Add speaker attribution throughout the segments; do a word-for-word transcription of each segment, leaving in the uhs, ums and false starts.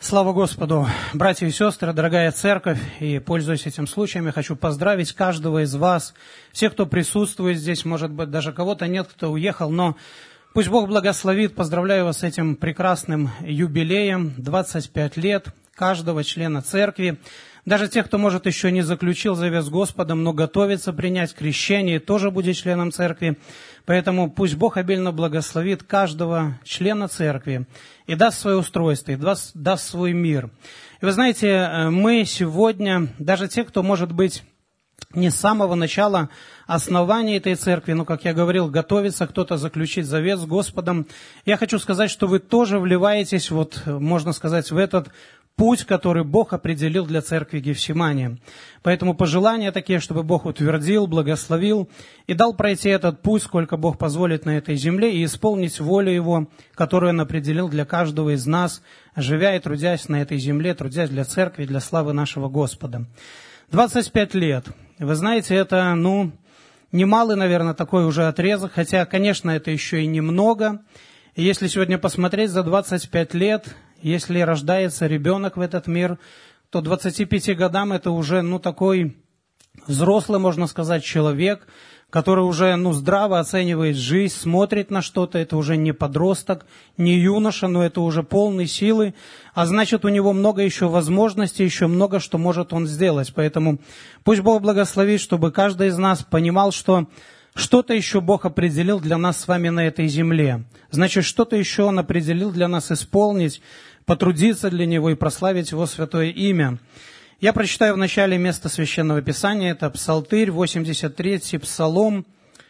Speaker 1: Слава Господу! Братья и сестры, дорогая церковь, и, пользуясь этим случаем, я хочу поздравить каждого из вас, всех, кто присутствует здесь, может быть, даже кого-то нет, кто уехал, но пусть Бог благословит, поздравляю вас с этим прекрасным юбилеем, двадцать пять лет каждого члена церкви, даже тех, кто, может, еще не заключил завет с Господом, но готовится принять крещение, тоже будет членом церкви. Поэтому пусть Бог обильно благословит каждого члена церкви и даст свое устройство, и даст, даст свой мир. И вы знаете, мы сегодня, даже те, кто, может быть, не с самого начала основания этой церкви, но, как я говорил, готовится кто-то заключить завет с Господом, я хочу сказать, что вы тоже вливаетесь, вот, можно сказать, в этот путь, который Бог определил для церкви Гефсимания. Поэтому пожелания такие, чтобы Бог утвердил, благословил и дал пройти этот путь, сколько Бог позволит на этой земле, и исполнить волю Его, которую Он определил для каждого из нас, живя и трудясь на этой земле, трудясь для церкви, для славы нашего Господа. двадцать пять лет. Вы знаете, это, ну, немалый, наверное, такой уже отрезок, хотя, конечно, это еще и немного. И если сегодня посмотреть за двадцать пять лет, если рождается ребенок в этот мир, то двадцати пяти годам это уже, ну, такой взрослый, можно сказать, человек, который уже, ну, здраво оценивает жизнь, смотрит на что-то, это уже не подросток, не юноша, но это уже полный силы, а значит, у него много еще возможностей, еще много, что может он сделать. Поэтому пусть Бог благословит, чтобы каждый из нас понимал, что что-то еще Бог определил для нас с вами на этой земле. Значит, что-то еще Он определил для нас исполнить, потрудиться для Него и прославить Его святое имя. Я прочитаю в начале место Священного Писания, это Псалтырь, восемьдесят третий Псалом,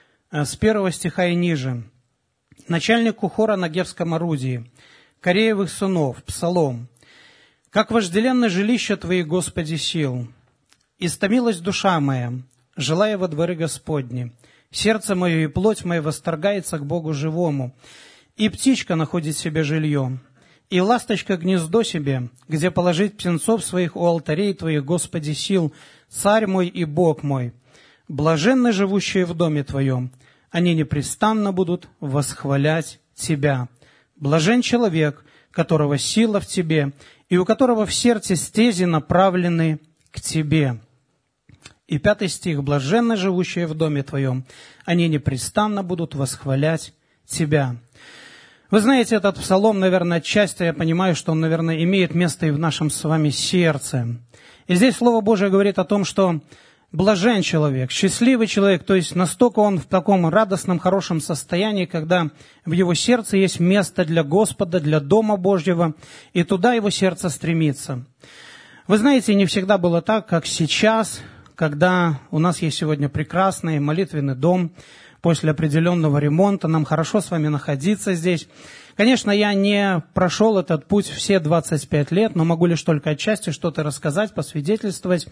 Speaker 1: с первого стиха и ниже. Начальнику хора на Гевском орудии, Кореевых сынов, Псалом. «Как вожделенно жилище Твои, Господи, сил! Истомилась душа моя, желая во дворы Господни. Сердце мое и плоть моя восторгается к Богу живому. И птичка находит себе жилье, и ласточка гнездо себе, где положить птенцов своих у алтарей Твоих, Господи сил, Царь мой и Бог мой. Блаженны живущие в доме Твоем, они непрестанно будут восхвалять Тебя. Блажен человек, которого сила в Тебе, и у которого в сердце стези направлены к Тебе». И пятый стих. «Блаженны живущие в доме Твоем, они непрестанно будут восхвалять Тебя». Вы знаете, этот псалом, наверное, отчасти я понимаю, что он, наверное, имеет место и в нашем с вами сердце. И здесь Слово Божие говорит о том, что блажен человек, счастливый человек, то есть настолько он в таком радостном, хорошем состоянии, когда в его сердце есть место для Господа, для Дома Божьего, и туда его сердце стремится. Вы знаете, не всегда было так, как сейчас, когда у нас есть сегодня прекрасный молитвенный дом, после определенного ремонта, нам хорошо с вами находиться здесь. Конечно, я не прошел этот путь все двадцать пять лет, но могу лишь только отчасти что-то рассказать, посвидетельствовать.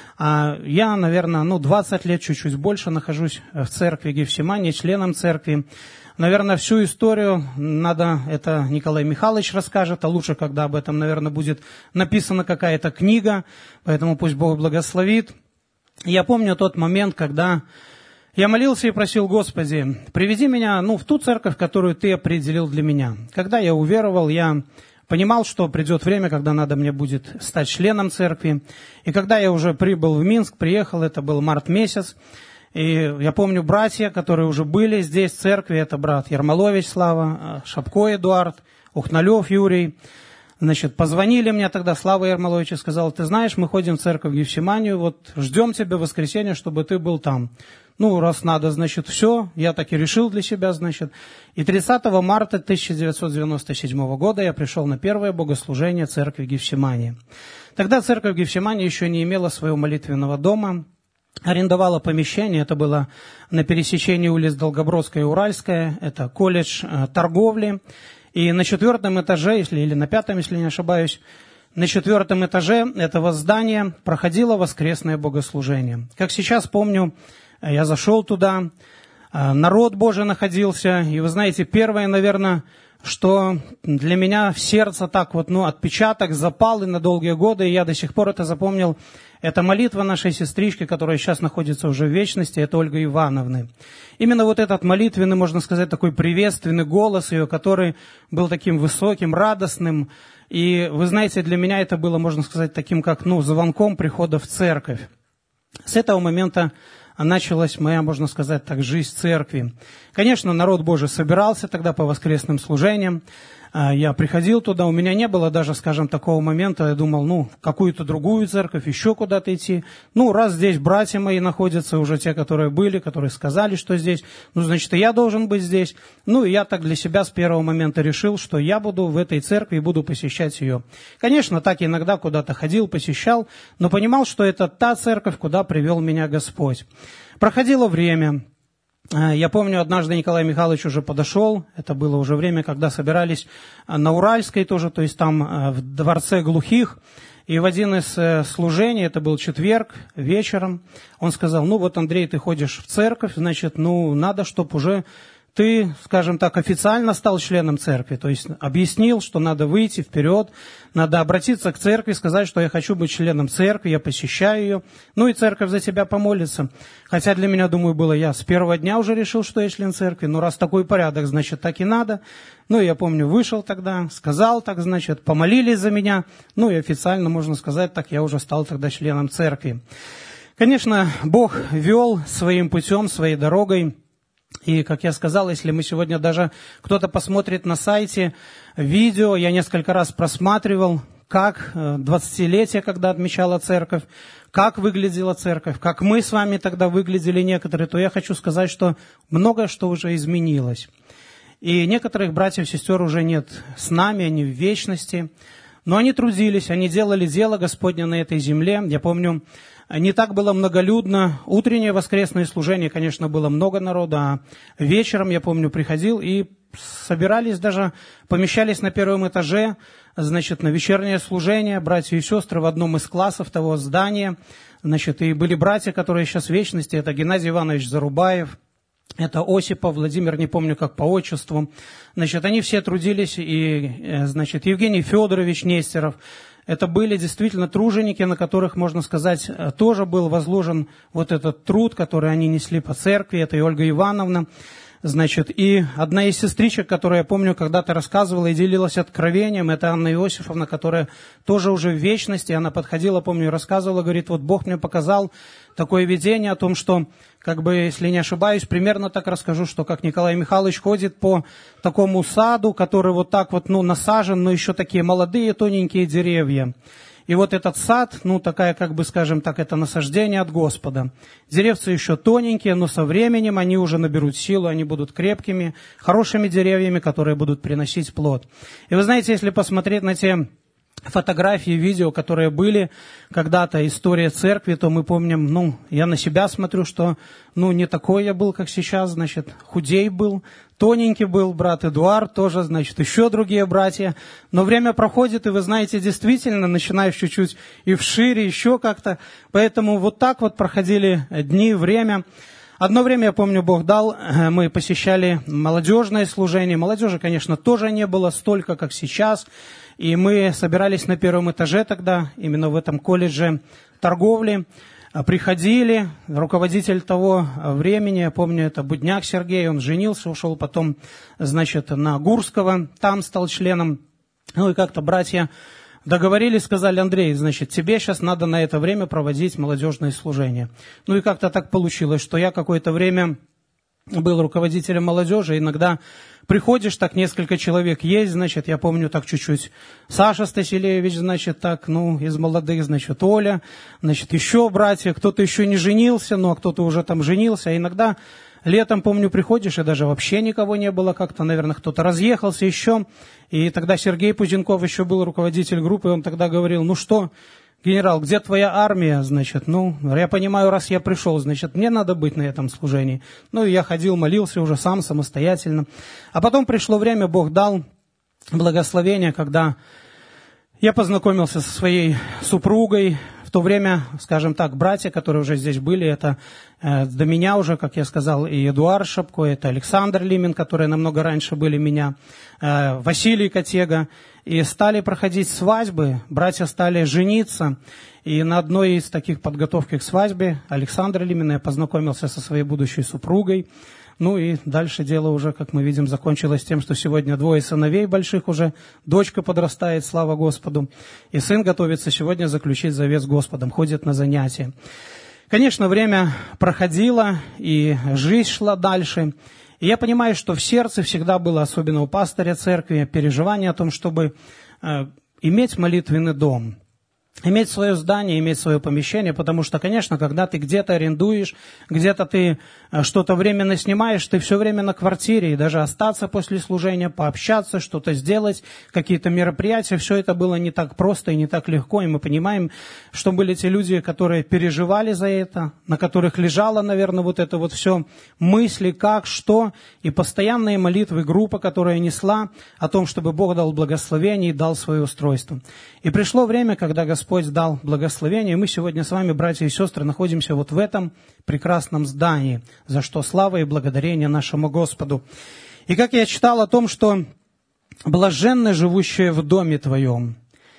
Speaker 1: Я, наверное, ну, двадцать лет, чуть-чуть больше нахожусь в церкви Гефсимании, членом церкви. Наверное, всю историю надо, это Николай Михайлович расскажет, а лучше, когда об этом, наверное, будет написана какая-то книга, поэтому пусть Бог благословит. Я помню тот момент, когда я молился и просил: Господи, приведи меня, ну, в ту церковь, которую Ты определил для меня. Когда я уверовал, я понимал, что придет время, когда надо мне будет стать членом церкви. И когда я уже прибыл в Минск, приехал, это был март месяц, и я помню братья, которые уже были здесь, в церкви, это брат Ермолович Слава, Шапко Эдуард, Ухналев Юрий. Значит, позвонили мне тогда Слава Ермолович и сказал: ты знаешь, мы ходим в церковь Гефсиманию, вот ждем тебя в воскресенье, чтобы ты был там. Ну, раз надо, значит, все, я так и решил для себя, значит. И тридцатого марта тысяча девятьсот девяносто седьмого года я пришел на первое богослужение церкви Гефсимании. Тогда церковь Гефсимании еще не имела своего молитвенного дома, арендовала помещение, это было на пересечении улиц Долгобродская и Уральская, это колледж э, торговли. И на четвертом этаже, если, или на пятом, если не ошибаюсь, на четвертом этаже этого здания проходило воскресное богослужение. Как сейчас помню, я зашел туда, народ Божий находился, и вы знаете, первое, наверное, что для меня в сердце так вот, ну, отпечаток запал и на долгие годы, и я до сих пор это запомнил, это молитва нашей сестрички, которая сейчас находится уже в вечности, это Ольга Ивановны. Именно вот этот молитвенный, можно сказать, такой приветственный голос ее, который был таким высоким, радостным, И вы знаете, для меня это было, можно сказать, таким как, ну, звонком прихода в церковь. С этого момента началась моя, можно сказать так, жизнь церкви. Конечно, народ Божий собирался тогда по воскресным служениям. Я приходил туда, у меня не было даже, скажем, такого момента, я думал, ну, в какую-то другую церковь, еще куда-то идти. Ну, раз здесь братья мои находятся, уже те, которые были, которые сказали, что здесь, ну, значит, и я должен быть здесь. Ну, и я так для себя с первого момента решил, что я буду в этой церкви и буду посещать ее. Конечно, так иногда куда-то ходил, посещал, но понимал, что это та церковь, куда привел меня Господь. Проходило время. Я помню, однажды Николай Михайлович уже подошел, это было уже время, когда собирались на Уральской тоже, то есть там в дворце глухих, и в один из служений, это был четверг, вечером, он сказал, ну вот, Андрей, ты ходишь в церковь, значит, ну надо, чтобы уже ты, скажем так, официально стал членом церкви, то есть объяснил, что надо выйти вперед, надо обратиться к церкви, сказать, что я хочу быть членом церкви, я посещаю ее, ну и церковь за тебя помолится. Хотя для меня, думаю, было, я с первого дня уже решил, что я член церкви, но раз такой порядок, значит, так и надо. Ну, я помню, вышел тогда, сказал так, значит, помолились за меня, ну и официально, можно сказать, так я уже стал тогда членом церкви. Конечно, Бог вел своим путем, своей дорогой. И, как я сказал, если мы сегодня даже кто-то посмотрит на сайте видео, я несколько раз просматривал, как двадцатилетие, когда отмечала церковь, как выглядела церковь, как мы с вами тогда выглядели некоторые, то я хочу сказать, что многое что уже изменилось. И некоторых братьев и сестер уже нет с нами, они в вечности, но они трудились, они делали дело Господне на этой земле. Я помню, не так было многолюдно. Утреннее воскресное служение, конечно, было много народа, а вечером, я помню, приходил и собирались даже, помещались на первом этаже, значит, на вечернее служение, братья и сестры в одном из классов того здания. Значит, и были братья, которые сейчас в вечности, это Геннадий Иванович Зарубаев, это Осипов, Владимир, не помню как по отчеству. Значит, они все трудились, и, значит, Евгений Федорович Нестеров. Это были действительно труженики, на которых, можно сказать, тоже был возложен вот этот труд, который они несли по церкви. Это и Ольга Ивановна. Значит, и одна из сестричек, которая, я помню, когда-то рассказывала и делилась откровением, это Анна Иосифовна, которая тоже уже в вечности, она подходила, помню, и рассказывала, говорит, вот Бог мне показал такое видение о том, что, как бы, если не ошибаюсь, примерно так расскажу, что как Николай Михайлович ходит по такому саду, который вот так вот, ну, насажен, но еще такие молодые тоненькие деревья. И вот этот сад, ну, такая, как бы, скажем так, это насаждение от Господа. Деревцы еще тоненькие, но со временем они уже наберут силу, они будут крепкими, хорошими деревьями, которые будут приносить плод. И вы знаете, если посмотреть на те фотографии, видео, которые были когда-то, история церкви, то мы помним, ну, я на себя смотрю, что, ну, не такой я был, как сейчас, значит, худей был, тоненький был брат Эдуард тоже, значит, еще другие братья. Но время проходит, и вы знаете, действительно, начинаешь чуть-чуть и вшире, еще как-то. Поэтому вот так вот проходили дни, время. Одно время, я помню, Бог дал, мы посещали молодежное служение. Молодежи, конечно, тоже не было столько, как сейчас. И мы собирались на первом этаже тогда, именно в этом колледже торговли. Приходили, руководитель того времени, я помню, это Будняк Сергей, он женился, ушел потом, значит, на Гурского, там стал членом. Ну и как-то братья договорились, сказали, Андрей, значит, тебе сейчас надо на это время проводить молодежное служение. Ну и как-то так получилось, что я какое-то время был руководителем молодежи, иногда приходишь, так несколько человек есть, значит, я помню так чуть-чуть, Саша Стасилевич, значит, так, ну, из молодых, значит, Оля, значит, еще братья, кто-то еще не женился, ну, а кто-то уже там женился, а иногда летом, помню, приходишь, и даже вообще никого не было как-то, наверное, кто-то разъехался еще, и тогда Сергей Пузенков еще был руководитель группы, и он тогда говорил, ну что, генерал, где твоя армия, значит, ну, я понимаю, раз я пришел, значит, мне надо быть на этом служении. Ну, и я ходил, молился уже сам, самостоятельно. А потом пришло время, Бог дал благословение, когда я познакомился со своей супругой. В то время, скажем так, братья, которые уже здесь были, это э, до меня уже, как я сказал, и Эдуард Шапко, это Александр Лимин, которые намного раньше были меня, э, Василий Котега. И стали проходить свадьбы, братья стали жениться. И на одной из таких подготовок к свадьбе Александра Лимина я познакомился со своей будущей супругой. Ну и дальше дело уже, как мы видим, закончилось тем, что сегодня двое сыновей больших уже, дочка подрастает, слава Господу, и сын готовится сегодня заключить завет с Господом, ходит на занятия. Конечно, время проходило, и жизнь шла дальше. И я понимаю, что в сердце всегда было, особенно у пастыря церкви, переживание о том, чтобы э, иметь молитвенный дом. Иметь свое здание, иметь свое помещение, потому что, конечно, когда ты где-то арендуешь, где-то ты что-то временно снимаешь, ты все время на квартире, и даже остаться после служения, пообщаться, что-то сделать, какие-то мероприятия, все это было не так просто и не так легко, и мы понимаем, что были те люди, которые переживали за это, на которых лежало, наверное, вот это вот все мысли, как, что, и постоянные молитвы, группа, которая несла о том, чтобы Бог дал благословение и дал свое устройство. И пришло время, когда Господь Господь дал благословение, и мы сегодня с вами, братья и сестры, находимся вот в этом прекрасном здании, за что слава и благодарение нашему Господу. И как я читал о том, что блаженны живущие в доме твоем,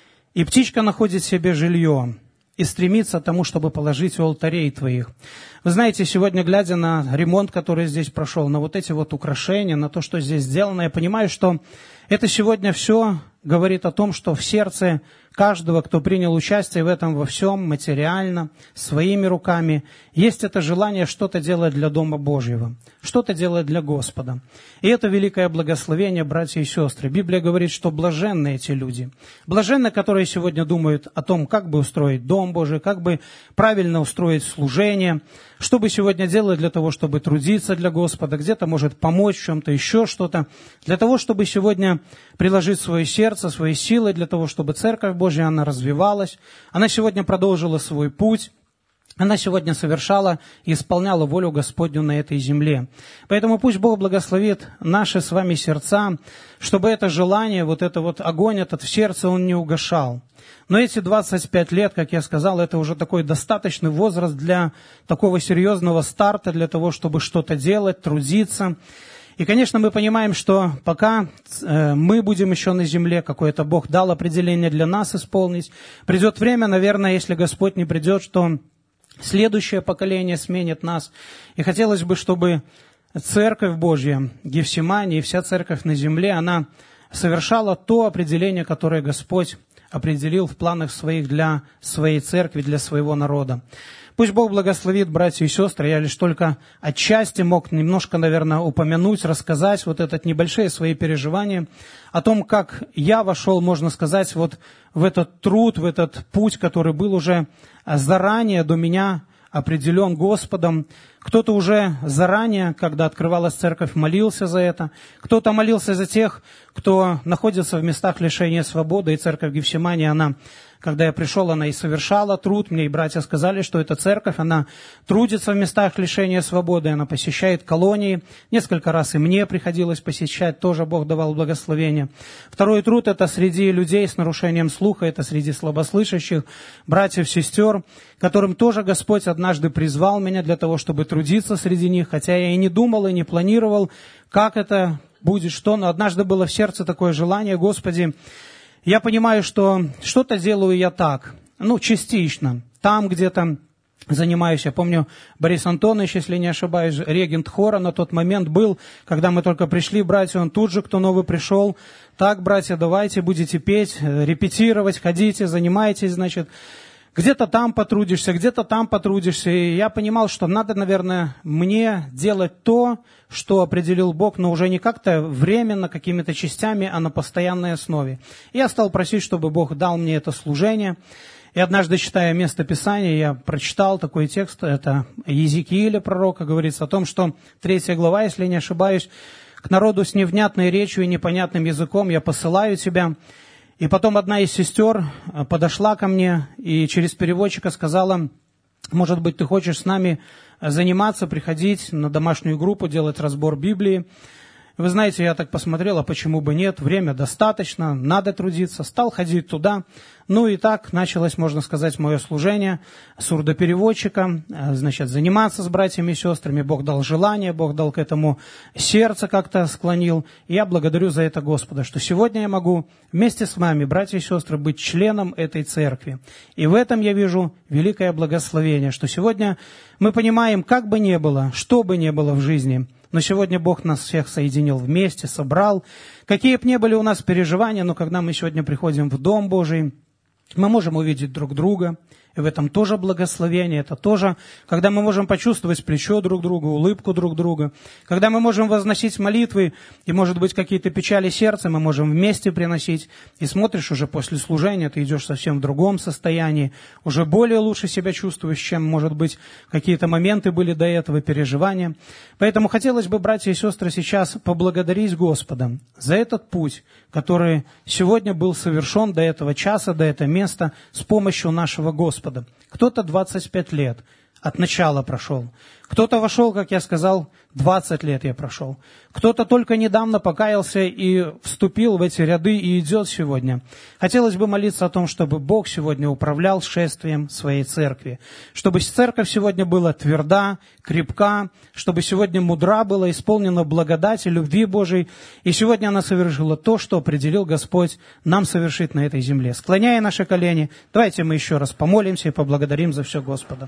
Speaker 1: и птичка находит себе жилье, и стремится к тому, чтобы положить у алтарей твоих. Вы знаете, сегодня, глядя на ремонт, который здесь прошел, на вот эти вот украшения, на то, что здесь сделано, я понимаю, что это сегодня все говорит о том, что в сердце каждого, кто принял участие в этом во всем, материально, своими руками, есть это желание что-то делать для Дома Божьего, что-то делать для Господа. И это великое благословение, братья и сестры. Библия говорит, что блаженны эти люди. Блаженны, которые сегодня думают о том, как бы устроить Дом Божий, как бы правильно устроить служение, что бы сегодня делать для того, чтобы трудиться для Господа, где-то может помочь в чем-то, еще что-то, для того, чтобы сегодня приложить свое сердце, свои силы, для того, чтобы Церковь Божья, она развивалась, она сегодня продолжила свой путь, она сегодня совершала и исполняла волю Господню на этой земле. Поэтому пусть Бог благословит наши с вами сердца, чтобы это желание, вот это вот огонь этот в сердце, он не угасал. Но эти двадцать пять лет, как я сказал, это уже такой достаточный возраст для такого серьезного старта, для того, чтобы что-то делать, трудиться. И, конечно, мы понимаем, что пока э, мы будем еще на земле, какое-то Бог дал определение для нас исполнить, придет время, наверное, если Господь не придет, что следующее поколение сменит нас. И хотелось бы, чтобы Церковь Божья, Гефсимания и вся Церковь на земле, она совершала то определение, которое Господь определил в планах своих для своей Церкви, для своего народа. Пусть Бог благословит, братья и сестры. Я лишь только отчасти мог немножко, наверное, упомянуть, рассказать вот это небольшие свои переживания о том, как я вошел, можно сказать, вот в этот труд, в этот путь, который был уже заранее до меня определен Господом. Кто-то уже заранее, когда открывалась церковь, молился за это. Кто-то молился за тех, кто находится в местах лишения свободы. И церковь Гефсимания, она, когда я пришел, она и совершала труд. Мне и братья сказали, что эта церковь, она трудится в местах лишения свободы, она посещает колонии. Несколько раз и мне приходилось посещать, тоже Бог давал благословение. Второй труд – это среди людей с нарушением слуха, это среди слабослышащих, братьев, сестер, которым тоже Господь однажды призвал меня для того, чтобы трудиться среди них, хотя я и не думал, и не планировал, как это будет, что, но однажды было в сердце такое желание: Господи, я понимаю, что что-то делаю я так, ну, частично, там где-то занимаюсь. Я помню, Борис Антонович, если не ошибаюсь, регент хора на тот момент был, когда мы только пришли, братья, он тут же, кто новый пришел: так, братья, давайте, будете петь, репетировать, ходите, занимайтесь, значит, где-то там потрудишься, где-то там потрудишься. И я понимал, что надо, наверное, мне делать то, что определил Бог, но уже не как-то временно, какими-то частями, а на постоянной основе. И я стал просить, чтобы Бог дал мне это служение. И однажды, читая место Писания, я прочитал такой текст, это Иезекииля, пророка, говорится о том, что третья глава, если не ошибаюсь: «К народу с невнятной речью и непонятным языком я посылаю тебя». И потом одна из сестер подошла ко мне и через переводчика сказала: может быть, ты хочешь с нами заниматься, приходить на домашнюю группу, делать разбор Библии. Вы знаете, я так посмотрел, а почему бы нет, время достаточно, надо трудиться, стал ходить туда. Ну и так началось, можно сказать, мое служение сурдопереводчика, значит, заниматься с братьями и сестрами. Бог дал желание, Бог дал к этому сердце, как-то склонил. И я благодарю за это Господа, что сегодня я могу вместе с вами, братья и сестры, быть членом этой церкви. И в этом я вижу великое благословение, что сегодня мы понимаем, как бы ни было, что бы ни было в жизни, но сегодня Бог нас всех соединил вместе, собрал. Какие бы ни были у нас переживания, но когда мы сегодня приходим в Дом Божий, мы можем увидеть друг друга, и в этом тоже благословение, это тоже, когда мы можем почувствовать плечо друг друга, улыбку друг друга, когда мы можем возносить молитвы, и, может быть, какие-то печали сердца мы можем вместе приносить, и смотришь уже после служения, ты идешь совсем в другом состоянии, уже более лучше себя чувствуешь, чем, может быть, какие-то моменты были до этого, переживания. Поэтому хотелось бы, братья и сестры, сейчас поблагодарить Господа за этот путь, который сегодня был совершен до этого часа, до этого места с помощью нашего Господа. Кто-то двадцать пять лет от начала прошел. Кто-то вошел, как я сказал, двадцать лет я прошел. Кто-то только недавно покаялся и вступил в эти ряды и идет сегодня. Хотелось бы молиться о том, чтобы Бог сегодня управлял шествием своей церкви. Чтобы церковь сегодня была тверда, крепка, чтобы сегодня мудра была, исполнена благодати, любви Божией. И сегодня она совершила то, что определил Господь нам совершить на этой земле. Склоняя наши колени, давайте мы еще раз помолимся и поблагодарим за все Господа.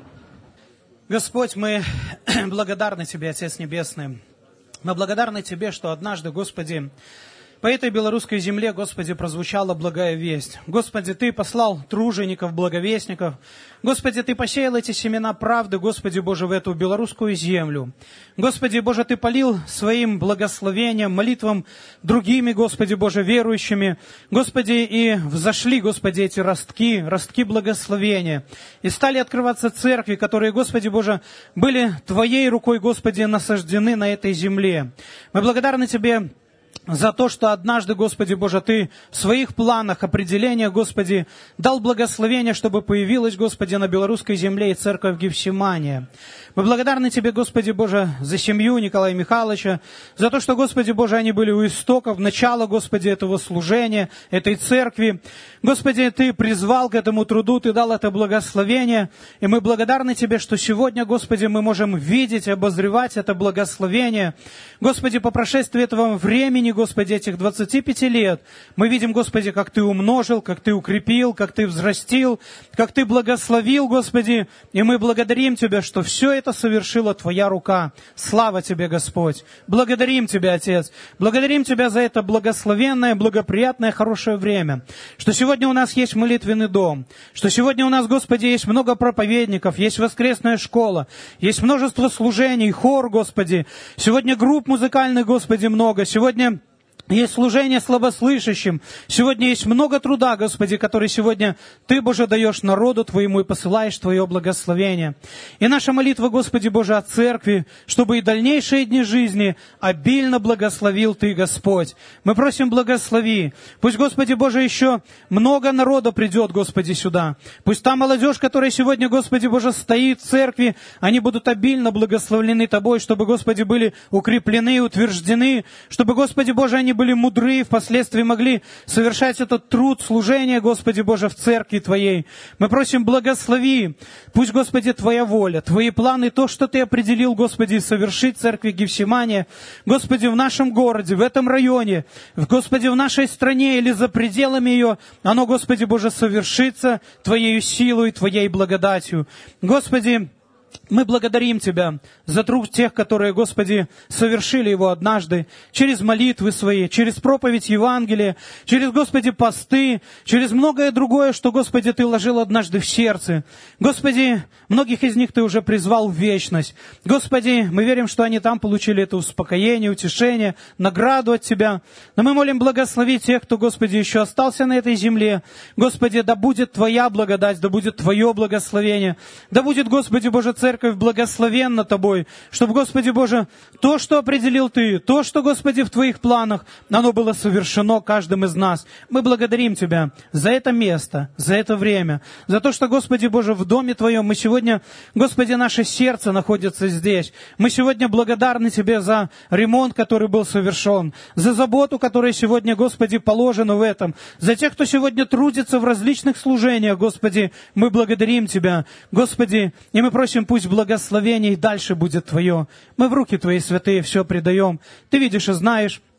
Speaker 1: Господь, мы благодарны Тебе, Отец Небесный. Мы благодарны Тебе, что однажды, Господи, по этой белорусской земле, Господи, прозвучала благая весть. Господи, Ты послал тружеников, благовестников. Господи, Ты посеял эти семена правды, Господи Боже, в эту белорусскую землю. Господи Боже, Ты полил своим благословением, молитвам другими, Господи Боже, верующими. Господи, и взошли, Господи, эти ростки, ростки благословения. И стали открываться церкви, которые, Господи Боже, были Твоей рукой, Господи, насаждены на этой земле. Мы благодарны Тебе за то, что однажды, Господи Боже, Ты в своих планах, определениях, Господи, дал благословение, чтобы появилась, Господи, на белорусской земле и церковь Гефсимания. Мы благодарны Тебе, Господи Боже, за семью Николая Михайловича, за то, что, Господи Боже, они были у истоков, начала, Господи, этого служения, этой церкви. Господи, Ты призвал к этому труду, Ты дал это благословение, и мы благодарны Тебе, что сегодня, Господи, мы можем видеть, обозревать это благословение. Господи, по прошествии этого времени, Господи, этих двадцати пяти лет, мы видим, Господи, как Ты умножил, как Ты укрепил, как Ты взрастил, как Ты благословил, Господи, и мы благодарим Тебя, что все это совершила Твоя рука. Слава Тебе, Господь! Благодарим Тебя, Отец! Благодарим Тебя за это благословенное, благоприятное, хорошее время, что сегодня у нас есть молитвенный дом, что сегодня у нас, Господи, есть много проповедников, есть воскресная школа, есть множество служений, хор, Господи, сегодня групп музыкальных, Господи, много, сегодня есть служение слабослышащим. Сегодня есть много труда, Господи, который сегодня Ты, Боже, даешь народу Твоему и посылаешь Твое благословение. И наша молитва, Господи Боже, о церкви, чтобы и дальнейшие дни жизни обильно благословил Ты, Господь. Мы просим, благослови. Пусть, Господи Боже, еще много народа придет, Господи, сюда. Пусть та молодежь, которая сегодня, Господи Боже, стоит в церкви, они будут обильно благословлены Тобой, чтобы, Господи, были укреплены, утверждены, чтобы, Господи Боже, они были мудры и впоследствии могли совершать этот труд служения, Господи Боже, в церкви Твоей. Мы просим, благослови. Пусть, Господи, Твоя воля, Твои планы, то, что Ты определил, Господи, совершить в церкви Гефсимания, Господи, в нашем городе, в этом районе, Господи, в нашей стране или за пределами ее, оно, Господи Боже, совершится Твоею силой, Твоей благодатью. Господи, мы благодарим Тебя за труд тех, которые, Господи, совершили его однажды, через молитвы свои, через проповедь Евангелия, через, Господи, посты, через многое другое, что, Господи, Ты ложил однажды в сердце. Господи, многих из них Ты уже призвал в вечность. Господи, мы верим, что они там получили это успокоение, утешение, награду от Тебя. Но мы молим благословить тех, кто, Господи, еще остался на этой земле. Господи, да будет Твоя благодать, да будет Твое благословение, да будет, Господи Боже, церковь благословенна Тобой, чтобы, Господи Боже, то, что определил Ты, то, что, Господи, в Твоих планах, оно было совершено каждым из нас. Мы благодарим Тебя за это место, за это время, за то, что, Господи Боже, в Доме Твоем мы сегодня, Господи, наше сердце находится здесь. Мы сегодня благодарны Тебе за ремонт, который был совершен, за заботу, которая сегодня, Господи, положена в этом, за тех, кто сегодня трудится в различных служениях, Господи, мы благодарим Тебя, Господи, и мы просим, пусть благословение и дальше будет Твое. Мы в руки Твои святые все предаем. Ты видишь и знаешь,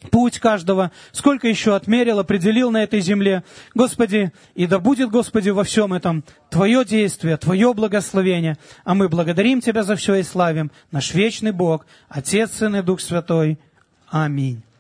Speaker 1: путь каждого, сколько еще отмерил, определил на этой земле. Господи, и да будет, Господи, во всем этом Твое действие, Твое благословение. А мы благодарим Тебя за все и славим, наш вечный Бог, Отец, Сын и Дух Святой. Аминь.